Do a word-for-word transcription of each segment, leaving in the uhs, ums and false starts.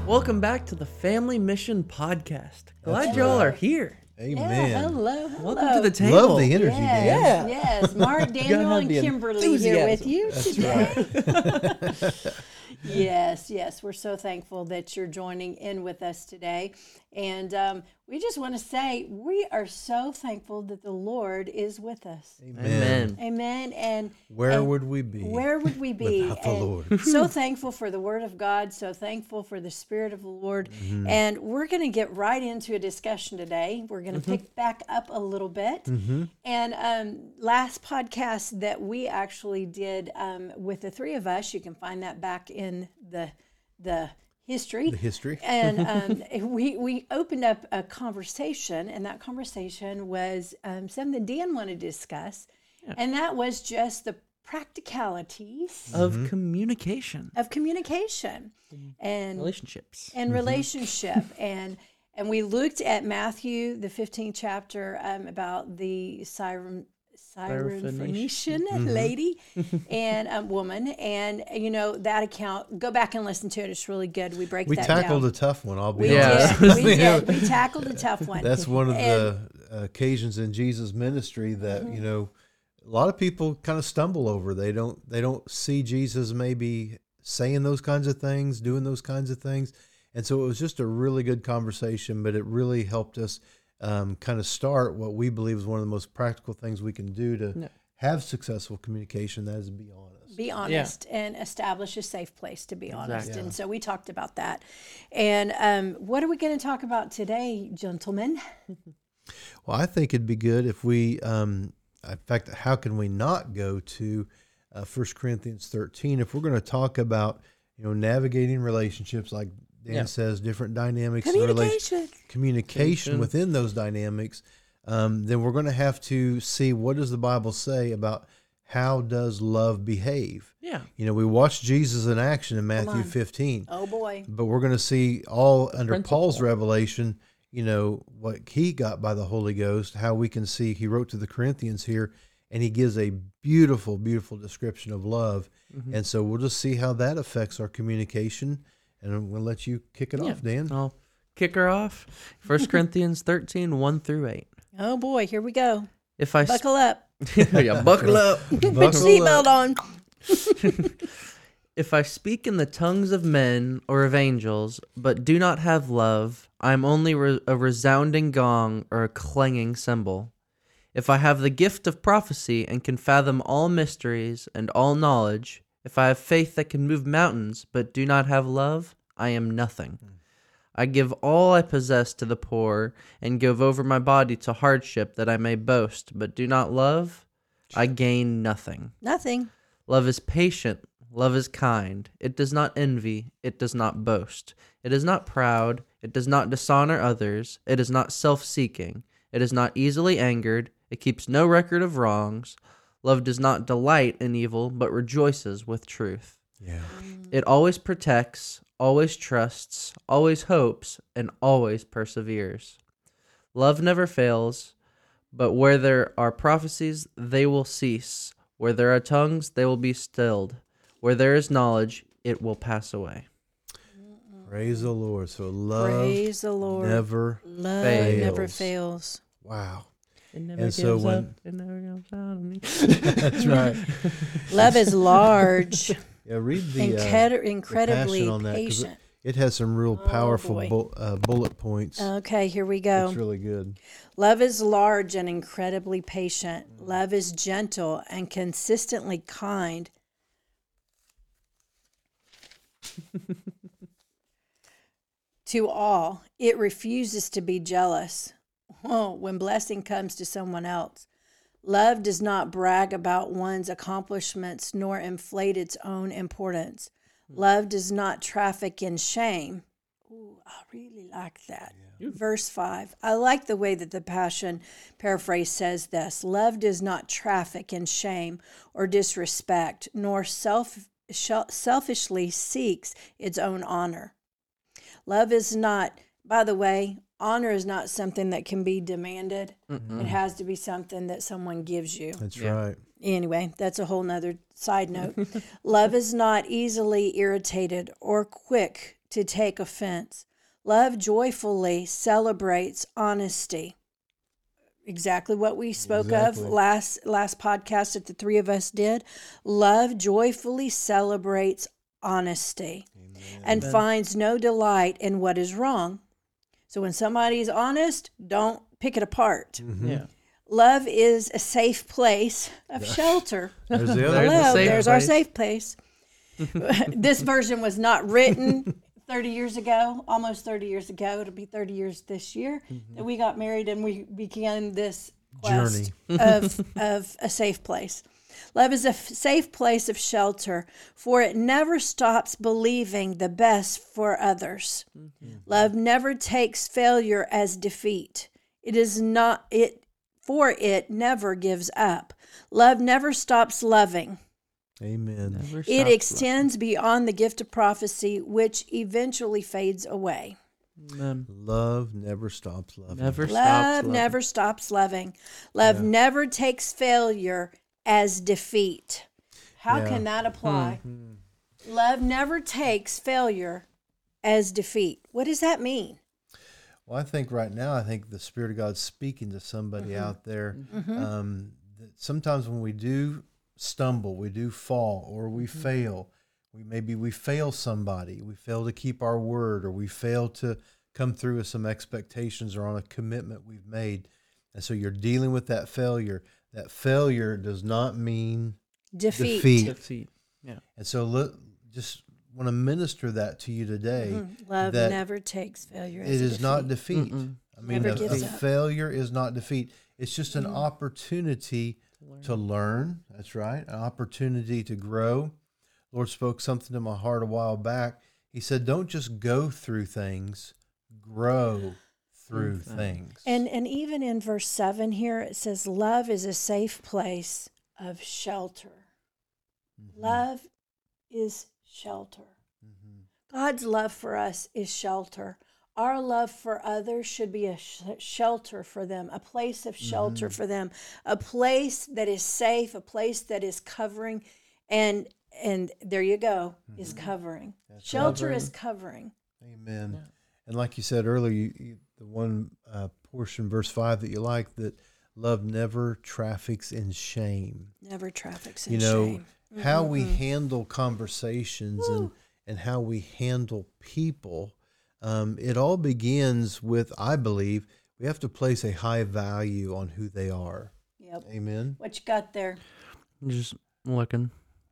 Welcome back to the Family Mission Podcast. Glad That's y'all right. are here. Amen. Yeah, hello, hello. Welcome to the table. Love the energy, Dan. Yes, yes. Mark, Daniel, have and the Kimberly here with enthusiasm. you That's today. Yes, yes. We're so thankful that you're joining in with us today. And um, we just want to say we are so thankful that the Lord is with us. Amen. Amen. And Where and would we be? Where would we be? without the And Lord? So thankful for the Word of God, so thankful for the Spirit of the Lord. Mm-hmm. And we're going to get right into a discussion today. We're going to Mm-hmm. pick back up a little bit. And um, last podcast that we actually did um, with the three of us, you can find that back in the the history. The history. And um, we we opened up a conversation, and that conversation was um, something Dan wanted to discuss, and that was just the practicalities Of communication, of communication and relationships. and relationship and and we looked at Matthew the fifteenth chapter um, about the Syrophoenician Syrophoenician. lady and um, woman, and you know that account. Go back and listen to it; it's really good. We break We that tackled down. a tough one, I'll be We Yeah. honest. did. We You know, did. We tackled a tough one. That's one of And- the occasions in Jesus' ministry that, Mm-hmm. you know, a lot of people kind of stumble over. They don't they don't see Jesus maybe saying those kinds of things, doing those kinds of things. And so it was just a really good conversation, but it really helped us um, kind of start what we believe is one of the most practical things we can do to Yeah. have successful communication, that is be honest. Be honest and establish a safe place to be honest. Exactly. And so we talked about that. And um, what are we going to talk about today, gentlemen? Well, I think it'd be good if we, um, in fact, how can we not go to uh, First Corinthians thirteen if we're going to talk about, you know, navigating relationships, like Dan Yeah. says, different dynamics, and relation- Communication. communication within those dynamics. Um, then we're going to have to see, what does the Bible say about how does love behave? Yeah. You know, we watched Jesus in action in Matthew on. fifteen. Oh boy. But we're going to see all under principle. Paul's revelation, you know, what he got by the Holy Ghost, how we can see, he wrote to the Corinthians here, and he gives a beautiful, beautiful description of love. And so we'll just see how that affects our communication. And I'm going to let you kick it Yeah. off, Dan. I'll kick her off. First Corinthians thirteen, one through eight. Oh boy, here we go. If I Buckle up. sp- yeah, buckle up. Put your Buckle seatbelt up. on. If I speak in the tongues of men or of angels, but do not have love, I am only re- a resounding gong or a clanging cymbal. If I have the gift of prophecy and can fathom all mysteries and all knowledge, if I have faith that can move mountains, but do not have love, I am nothing. I give all I possess to the poor and give over my body to hardship that I may boast, but do not love, I gain nothing. Nothing. Love is patient. Love is kind. It does not envy. It does not boast. It is not proud. It does not dishonor others. It is not self-seeking. It is not easily angered. It keeps no record of wrongs. Love does not delight in evil, but rejoices with truth. Yeah. It always protects, always trusts, always hopes, and always perseveres. Love never fails, but where there are prophecies, they will cease. Where there are tongues, they will be stilled. Where there is knowledge, it will pass away. Praise the Lord. So love Praise the Lord. never, Love fails. never fails. wow. It never And so gives when- up. It never gives out on me. That's right. Love is large, Yeah, read the, uh, incred- the incredibly passion on that, 'cause patient. it, it has some real powerful boy. bu- uh, bullet points. Okay, here we go. It's really good. Love is large and incredibly patient. Love is gentle and consistently kind. To all, it refuses to be jealous. Oh, when blessing comes to someone else. Love does not brag about one's accomplishments nor inflate its own importance. Love does not traffic in shame. Ooh, I really like that. Verse five. I like the way that the Passion paraphrase says this. Love does not traffic in shame or disrespect, nor self, selfishly seeks its own honor. Love is not, by the way, honor is not something that can be demanded. Mm-mm. It has to be something that someone gives you. That's Yeah. right. Anyway, that's a whole nother side note. Love is not easily irritated or quick to take offense. Love joyfully celebrates honesty. Exactly what we spoke Exactly. of last last podcast that the three of us did. Love joyfully celebrates honesty and Amen. finds no delight in what is wrong. So when somebody's honest, don't pick it apart. Mhm. Yeah. Love is a safe place of shelter. There's the There's other. the Hello, safe there's our place. safe place. This version was not written thirty years ago, almost thirty years ago. It'll be thirty years this year that we got married and we began this quest of, of a safe place. Love is a f- safe place of shelter, for it never stops believing the best for others. Love never takes failure as defeat. It is not it for it never gives up. Love never stops loving. Amen. Never It stops extends beyond the gift of prophecy, which eventually fades away. loving. Love never stops loving. Never stops Love loving. never stops loving. Love Yeah. never takes failure as defeat. How Yeah. can that apply? Mhm. Love never takes failure as defeat. What does that mean? Well, I think right now, I think the Spirit of God's speaking to somebody Mm-hmm. out there. Um, that sometimes when we do stumble, we do fall, or we Mm-hmm. fail, we maybe we fail somebody, we fail to keep our word, or we fail to come through with some expectations or on a commitment we've made. And so you're dealing with that failure. That failure does not mean Defeat. defeat. Defeat. And so look, just want to minister that to you today. Mhm. Love that never takes failure It as a is not defeat. defeat. Mm-mm. I mean, Never a, gives a up. failure is not defeat. It's just an Mhm. opportunity to learn. That's right. An opportunity to grow. Lord spoke something to my heart a while back. He said, don't just go through things, grow through Through things. And and even in verse seven here it says love is a safe place of shelter. Mhm. Love is shelter. Mhm. God's love for us is shelter. Our love for others should be a sh- shelter for them, a place of shelter Mhm. for them, a place that is safe, a place that is covering, and and there you go, is covering. That's Shelter right. is covering. Amen. Yeah. And like you said earlier, you, you, the one uh, portion, verse five, that you like, that love never traffics in shame. Never traffics in You know, shame. how we Mm-mm-mm. handle conversations and, Woo. and how we handle people, um, it all begins with, I believe, we have to place a high value on who they are. Yep. Amen. What you got there? Just looking,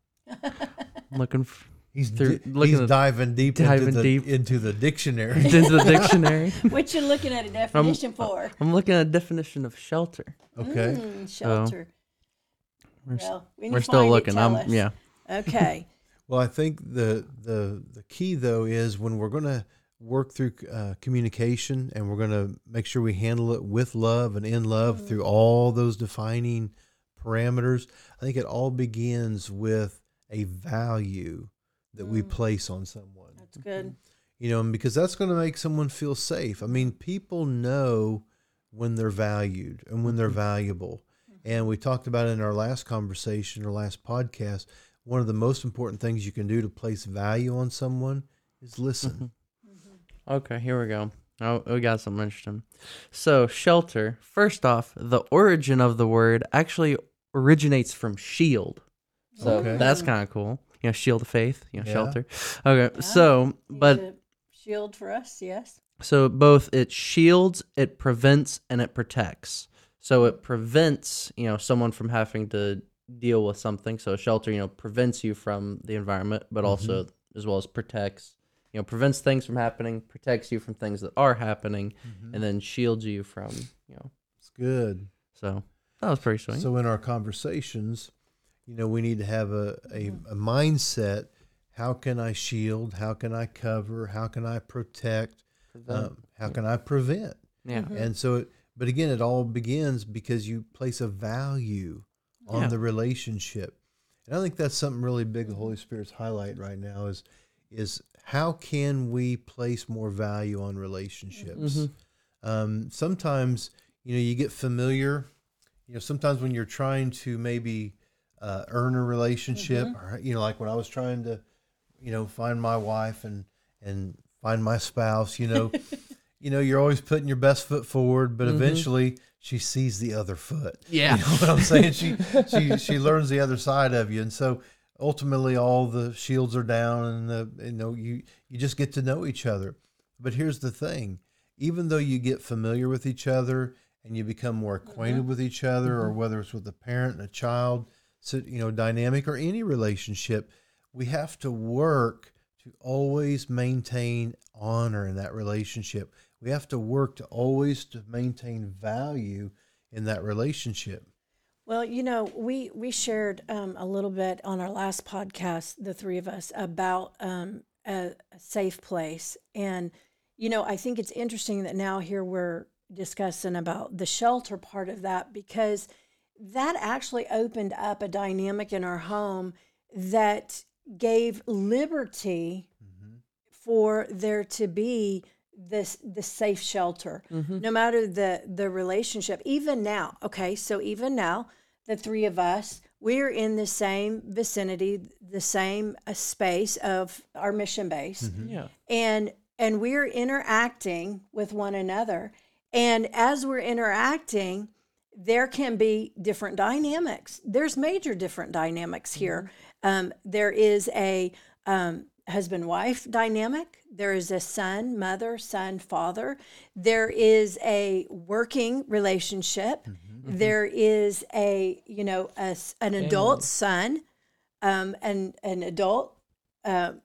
looking f- He's, Through- di- looking he's at- diving deep into diving the deep. into the dictionary. into the dictionary. What you looking at a definition for? I'm looking at a definition of shelter. Okay. Mm, shelter. We're, s- well, when we're you still find it, looking. tell I'm us. yeah. Okay. Well, I think the the the key though is when we're going to work through uh, communication and we're going to make sure we handle it with love and in love Mm. through all those defining parameters. I think it all begins with a value that we Mm. place on someone. That's good. You know, and because that's going to make someone feel safe. I mean, people know when they're valued and when they're Mhm. valuable. And we talked about in our last conversation or last podcast, one of the most important things you can do to place value on someone is listen. Okay, here we go. Oh, we got something interesting. So, shelter. First off, the origin of the word actually originates from shield. So Okay. that's kind of cool. You know, shield of faith. You know, Yeah. shelter. Okay, Yeah. so He's but a shield for us, yes. so both it shields, it prevents, and it protects. So it prevents, you know, someone from having to deal with something. So shelter, you know, prevents you from the environment, but also as well as protects, you know, prevents things from happening, protects you from things that are happening, Mhm. and then shields you from, you know. It's good. So that was pretty sweet. So in our conversations, you know, we need to have a, a, Mhm. a mindset. How can I shield? How can I cover? How can I protect? Prevent. Um, how can I prevent? yeah. Mhm. And so, it, but again, it all begins because you place a value on Yeah. the relationship. And I think that's something really big the Holy Spirit's highlight right now is, is how can we place more value on relationships? Mhm. Um, sometimes, you know, you get familiar, you know, sometimes when you're trying to maybe uh, earn a relationship, or, you know, like when I was trying to, you know, find my wife and, and find my spouse, you know, you know, you're always putting your best foot forward, but Mhm. eventually she sees the other foot. Yeah. You know what I'm saying? She, she, she learns the other side of you. And so ultimately all the shields are down and the, you know, you, you just get to know each other. But here's the thing, even though you get familiar with each other and you become more acquainted Mm-hmm. with each other, Mm-hmm. or whether it's with a parent and a child, so, you know, dynamic or any relationship, we have to work to always maintain honor in that relationship. We have to work to always to maintain value in that relationship. Well, you know, we we shared um, a little bit on our last podcast, the three of us, about um, a, a safe place. And, you know, I think it's interesting that now here we're discussing about the shelter part of that, because that actually opened up a dynamic in our home that gave liberty Mm-hmm. for there to be this the safe shelter, Mm-hmm. no matter the the relationship. Even now, okay, so even now, the three of us, we're in the same vicinity, the same uh, space of our mission base, Mm-hmm. Yeah. and and we're interacting with one another. And as we're interacting, there can be different dynamics. There's major different dynamics here. Um, there is a um, husband-wife dynamic. There is a son, mother, son, father. There is a working relationship. Mm-hmm. There is a, you know, a s an adult son, um, and an adult, uh,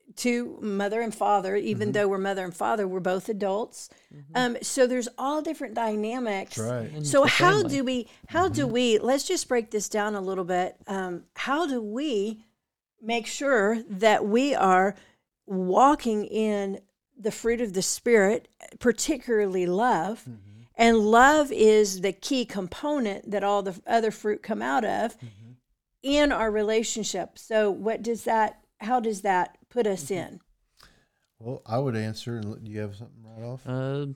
to mother and father. Even Mhm. though we're mother and father, we're both adults. Um, so there's all different dynamics. That's right. And So the how family. do we? How do we? Let's just break this down a little bit. Um, how do we make sure that we are walking in the fruit of the Spirit, particularly love? Mm-hmm. And love is the key component that all the other fruit come out of Mm-hmm. in our relationship. So what does that? How does that put us in? Well, I would answer. And do you have something right off? Uh,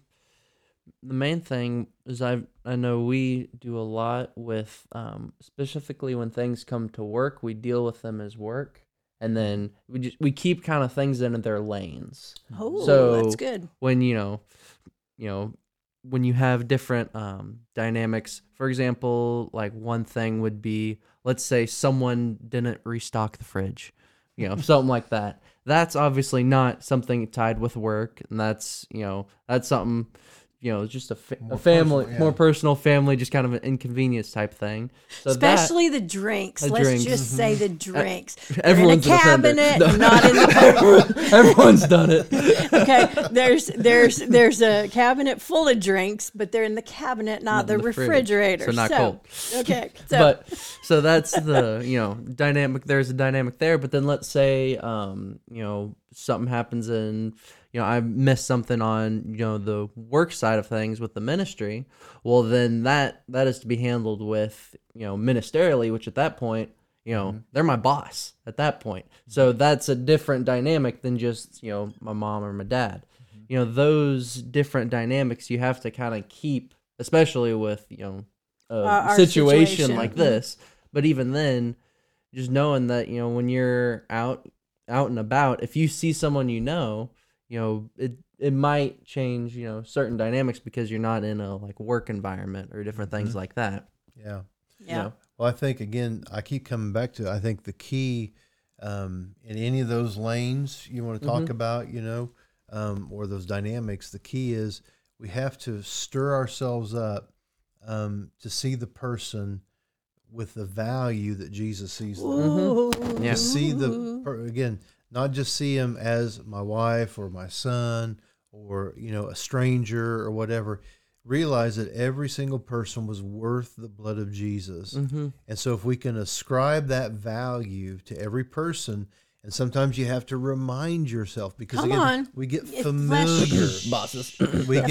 the main thing is I I know we do a lot with um, specifically when things come to work, we deal with them as work, and then we just we keep kind of things in their lanes. Oh, So- that's good. When you know, you know, when you have different um, dynamics. For example, like one thing would be, let's say someone didn't restock the fridge, you know, something like that. That's obviously not something tied with work, and that's, you know, that's something, you know, just a, fa- More a family, personal, yeah. more personal family, just kind of an inconvenience type thing. So that, Especially the drinks. The Let's drinks. just say the drinks. They're everyone's in a an offender. cabinet, No. and not in the Everyone- everyone's done it. okay. There's there's there's a cabinet full of drinks, but they're in the cabinet, not, Not the, in the fridge, refrigerator. so not cold. Okay. So But so that's the, you know, dynamic. There's a dynamic there. But then let's say, um, you know, something happens and, you know, I missed something on, you know, the work side of things with the ministry. Well, then that that is to be handled with, you know, ministerially, which at that point, you know, Mhm. they're my boss at that point. So that's a different dynamic than just, you know, my mom or my dad. You know, those different dynamics you have to kind of keep, especially with, you know, a Our- our situation, situation. like Mhm. this. But even then, just knowing that, you know, when you're out out and about, if you see someone you know, you know, it it might change, you know, certain dynamics because you're not in a like work environment or different things Mhm. like that. Yeah. You yeah. know? Well, I think again, I keep coming back to. I think the key um, in any of those lanes you want to talk Mhm. about, you know, um, or those dynamics, the key is we have to stir ourselves up um, to see the person with the value that Jesus sees them. Ooh. Yeah. To see the per- again, not just see him as my wife or my son or you know a stranger or whatever. Realize that every single person was worth the blood of Jesus. Mm-hmm. And so if we can ascribe that value to every person, and sometimes you have to remind yourself because Come again, on. we get It's familiar. Bosses. We The get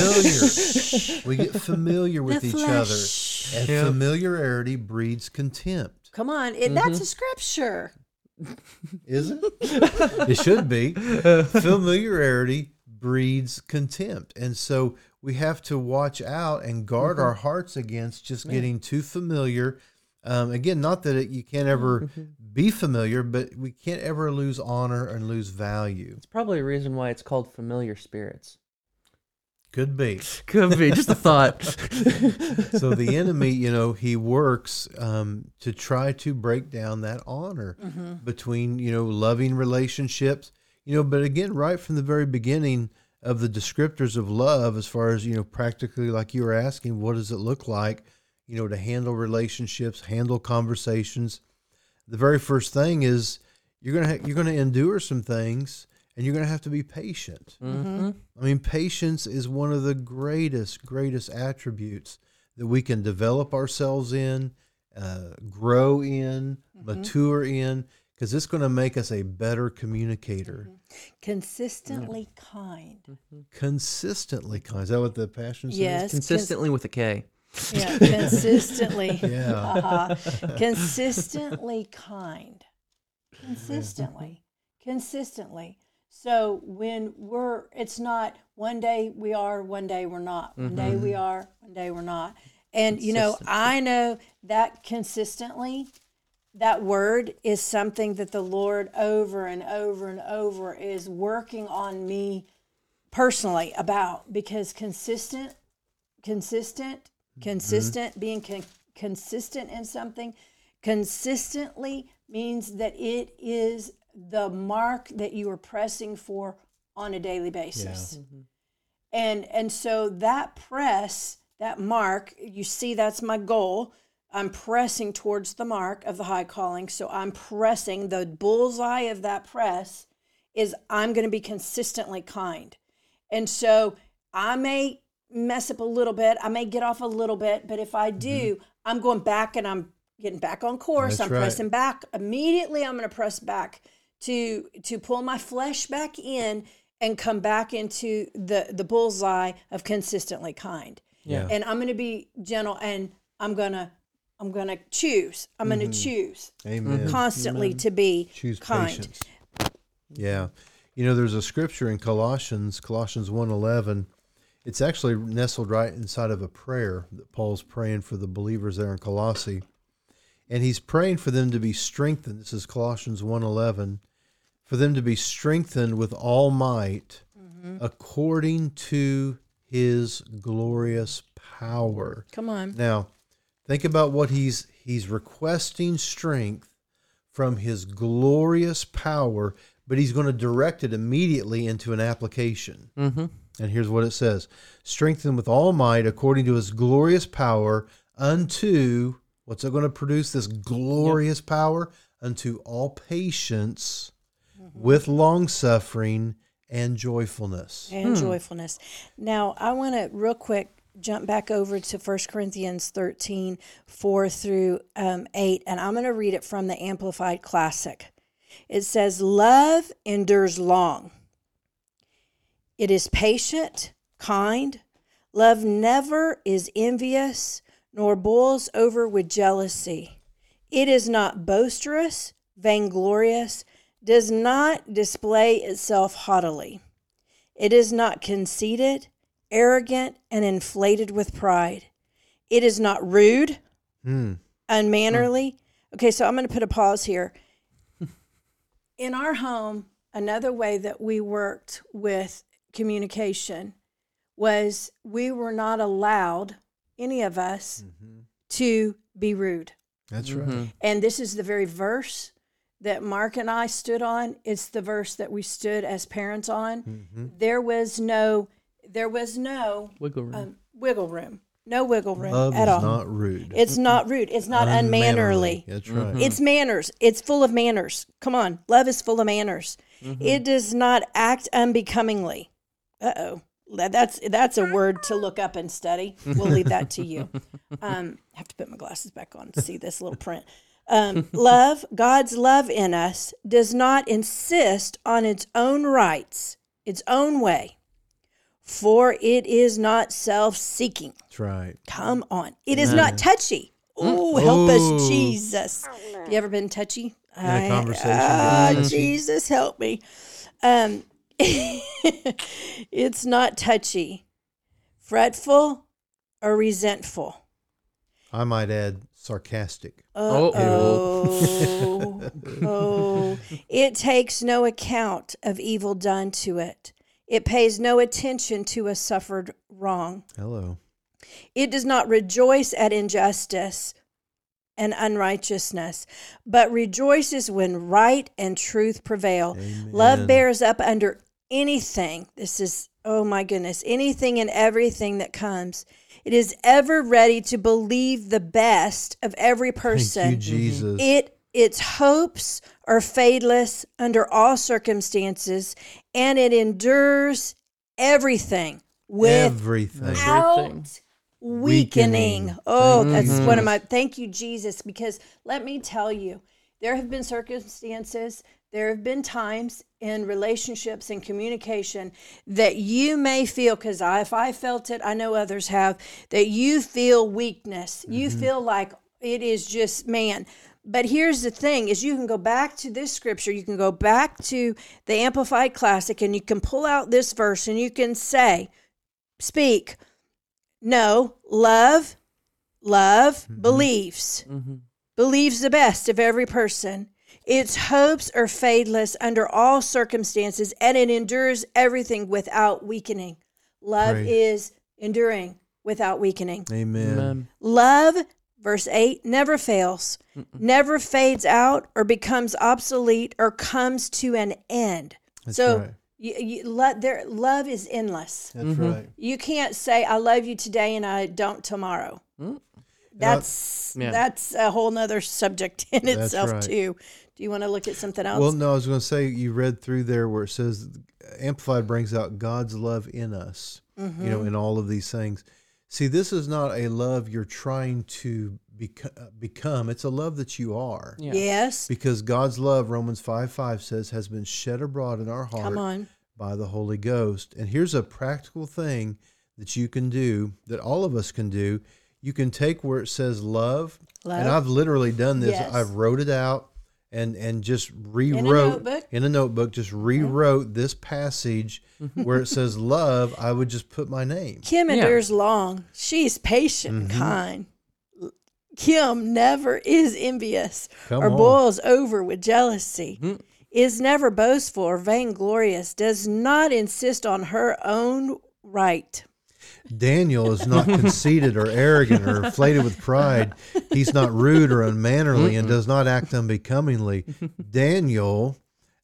flesh. familiar. We get familiar with The each flesh. other. And Yeah. familiarity breeds contempt. Come on. It, That's a scripture. Is it? It should be. Familiarity breeds contempt. And so we have to watch out and guard Mhm. our hearts against just Yeah. getting too familiar Um, again, not that it, you can't ever be familiar, but we can't ever lose honor and lose value. It's probably a reason why it's called familiar spirits. Could be. Could be, just a thought. So the enemy, you know, he works um, to try to break down that honor Mm-hmm. between, you know, loving relationships, you know, but again, right from the very beginning of the descriptors of love, as far as, you know, practically like you were asking, what does it look like, you know, to handle relationships, handle conversations? The very first thing is you're going to ha- you're going to endure some things, and you're going to have to be patient. Mm-hmm. I mean, patience is one of the greatest, greatest attributes that we can develop ourselves in, uh, grow in, Mm-hmm. mature in, because it's going to make us a better communicator. Consistently kind. Consistently kind. Is that what the passion says? Yes. Consistently with a K. Cons- yeah, consistently. Yeah. Uh-huh. Consistently kind. Consistently. Consistently. So when we're, it's not one day we are, one day we're not. One day we are, one day we're not. And, you know, I know that consistently, that word is something that the Lord over and over and over is working on me personally about, because consistent, consistent, consistent, being con- consistent in something, consistently means that it is the mark that you are pressing for on a daily basis. And and so that press, that mark, you see, that's my goal. I'm pressing towards the mark of the high calling. So I'm pressing, the bullseye of that press is I'm going to be consistently kind. And so I may mess up a little bit. I may get off a little bit, but if I do, I'm going back and I'm getting back on course. That's I'm right. pressing back. Immediately I'm going to press back to to pull my flesh back in and come back into the, the bullseye of consistently kind. Yeah. And I'm going to be gentle, and I'm going to I'm going to choose. I'm going to choose Amen. constantly to be Choose kind. patience. Yeah. You know, there's a scripture in Colossians, Colossians one eleven. It's actually nestled right inside of a prayer that Paul's praying for the believers there in Colossae. And he's praying for them to be strengthened. This is Colossians one eleven. For them to be strengthened with all might according to his glorious power. Come on. Now, think about what he's he's requesting strength from his glorious power, but he's going to direct it immediately into an application. Mm-hmm. And here's what it says: strengthen with all might according to his glorious power unto, what's it going to produce, this glorious yep. power? Unto all patience mm-hmm. with long suffering and joyfulness. And Hmm. joyfulness. Now, I want to real quick jump back over to First Corinthians thirteen, four through um, eight, and I'm going to read it from the Amplified Classic. It says, love endures long. It is patient, kind. Love never is envious, nor boils over with jealousy. It is not boisterous, vainglorious, does not display itself haughtily. It is not conceited, arrogant, and inflated with pride. It is not rude, Hmm. unmannerly. Okay, so I'm going to put a pause here. In our home, another way that we worked with communication was we were not allowed, any of us, Mm-hmm. to be rude. That's Mm-hmm. right. And this is the very verse that Mark and I stood on. It's the verse that we stood as parents on. Mm-hmm. There was no, there was no Wiggle room. um, wiggle room, no wiggle room Love at is all. not rude. It's not rude. It's not unmannerly. That's right. It's manners. It's full of manners. Come on. Love is full of manners. It does not act unbecomingly. Uh-oh. That- That's that's a word to look up and study. We'll leave that to you. Um, I have to put my glasses back on to see this little print. Um, love, God's love in us, does not insist on its own rights, its own way, for it is not self-seeking. That's right. Come on. It is not touchy. Oh, help Oh. us, Jesus. Have you ever been touchy? In a conversation, Ah, you're touchy. Jesus, help me. Um, it's not touchy, fretful, or resentful. I might add sarcastic. Uh-oh. Oh, it takes no account of evil done to it. It pays no attention to a suffered wrong. Hello. It does not rejoice at injustice and unrighteousness, but rejoices when right and truth prevail. Amen. Love bears up under anything. This is, oh my goodness, anything and everything that comes. It is ever ready to believe the best of every person. Thank you, Jesus. It its hopes are fadeless under all circumstances, and it endures everything Everything. without Everything. weakening. Weakening. Oh, Thank that's you, one of my, Jesus. thank you, Jesus, because let me tell you, there have been circumstances, there have been times in relationships and communication that you may feel, because I, if I felt it, I know others have, that you feel weakness. You Mm-hmm. feel like it is just, man. But here's the thing, is you can go back to this scripture, you can go back to the Amplified Classic, and you can pull out this verse and you can say, speak, no, love, love Mm-hmm. believes, Mm-hmm. believes the best of every person. Its hopes are fadeless under all circumstances, and it endures everything without weakening. Love Praise. is enduring without weakening. Amen. Amen. Love, verse eight, never fails, never fades out or becomes obsolete or comes to an end. That's so right. you, you, lo- there, love is endless. That's Mhm. right. You can't say, I love you today and I don't tomorrow. Mm. That's Yeah. that's a whole nother subject in That's itself, right. too. Do you want to look at something else? Well, no, I was going to say you read through there where it says Amplified brings out God's love in us, Mm-hmm. you know, in all of these things. See, this is not a love you're trying to beco- become. It's a love that you are. Yeah. Yes. Because God's love, Romans five five says, has been shed abroad in our Come heart on. by the Holy Ghost. And here's a practical thing that you can do, that all of us can do. You can take where it says love, Love. and I've literally done this. Yes. I've wrote it out and and just rewrote notebook? in a notebook, just rewrote this passage where it says love. I would just put my name. Kim Yeah. endures long. She's patient and Mm-hmm. kind. Kim never is envious Come or on. boils over with jealousy. Mm. Is never boastful or vainglorious. Does not insist on her own right. Daniel is not conceited or arrogant or inflated with pride. He's not rude or unmannerly and does not act unbecomingly. Daniel,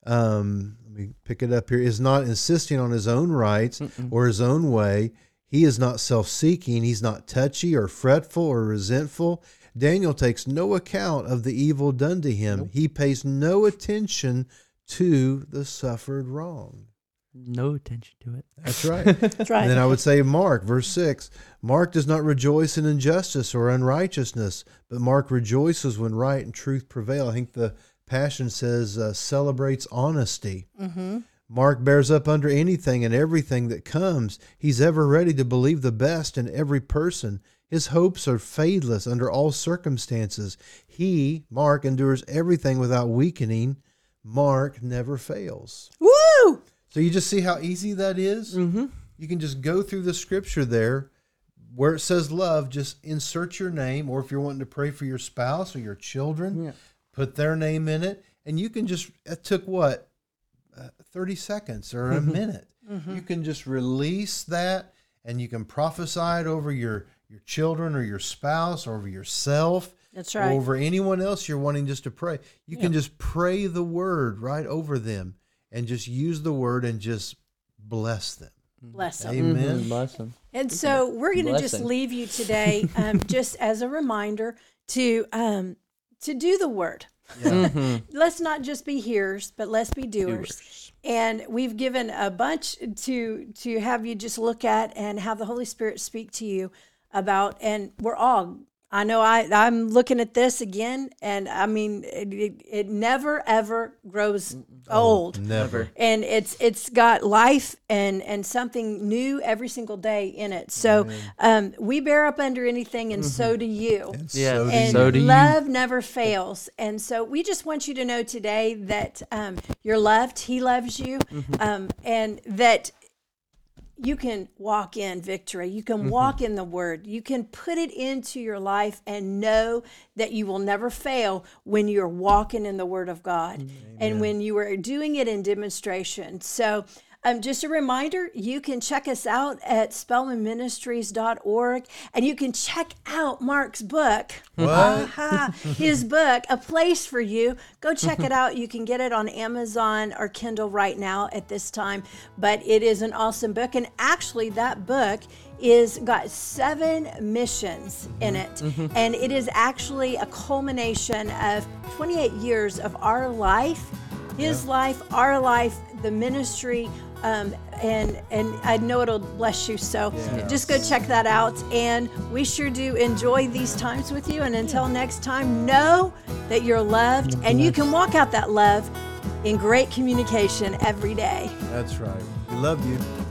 um, let me pick it up here, is not insisting on his own rights or his own way. He is not self-seeking. He's not touchy or fretful or resentful. Daniel takes no account of the evil done to him. He pays no attention to the suffered wrong. No attention to it. That's right. That's right. And then I would say Mark, verse six, Mark does not rejoice in injustice or unrighteousness, but Mark rejoices when right and truth prevail. I think the Passion says uh, celebrates honesty. Mm-hmm. Mark bears up under anything and everything that comes. He's ever ready to believe the best in every person. His hopes are fadeless under all circumstances. He, Mark, endures everything without weakening. Mark never fails. Woo! So you just see how easy that is? Mm-hmm. You can just go through the scripture there where it says love, just insert your name, or if you're wanting to pray for your spouse or your children, Yeah. put their name in it. And you can just, it took what, uh, thirty seconds or a minute. You can just release that and you can prophesy it over your, your children or your spouse or over yourself. That's Or right. over anyone else you're wanting just to pray. You can just pray the word right over them and just use the word and just bless them. Bless them. Amen. Mhm. Bless them. And so we're going to just Blessing. leave you today, um, just as a reminder to um, to do the word. Mhm. Let's not just be hearers, but let's be doers. Doers. And we've given a bunch to to have you just look at and have the Holy Spirit speak to you about. And we're all. I know I, I'm looking at this again, and I mean, it, it, it never, ever grows old. Never. And it's it's got life and, and something new every single day in it. So um, we bear up under anything, and so do you. And Yeah. so do And So you. do you. love never fails. And so we just want you to know today that um, you're loved. He loves you. Um, and that you can walk in victory. You can walk in the word. You can put it into your life and know that you will never fail when you're walking in the word of God. Amen. And when you are doing it in demonstration. So Um, just a reminder, you can check us out at spellman ministries dot org, and you can check out Mark's book. What? Uh-huh. His book, A Place for You. Go check it out. You can get it on Amazon or Kindle right now at this time, but it is an awesome book. And actually, that book is got seven missions in it, mm-hmm. and it is actually a culmination of twenty-eight years of our life, his yeah. life, our life, the ministry. Um, and and I know it'll bless you. So yes. just go check that out. And we sure do enjoy these times with you. And until next time, know that you're loved, and you can walk out that love in great communication every day. That's right. We love you.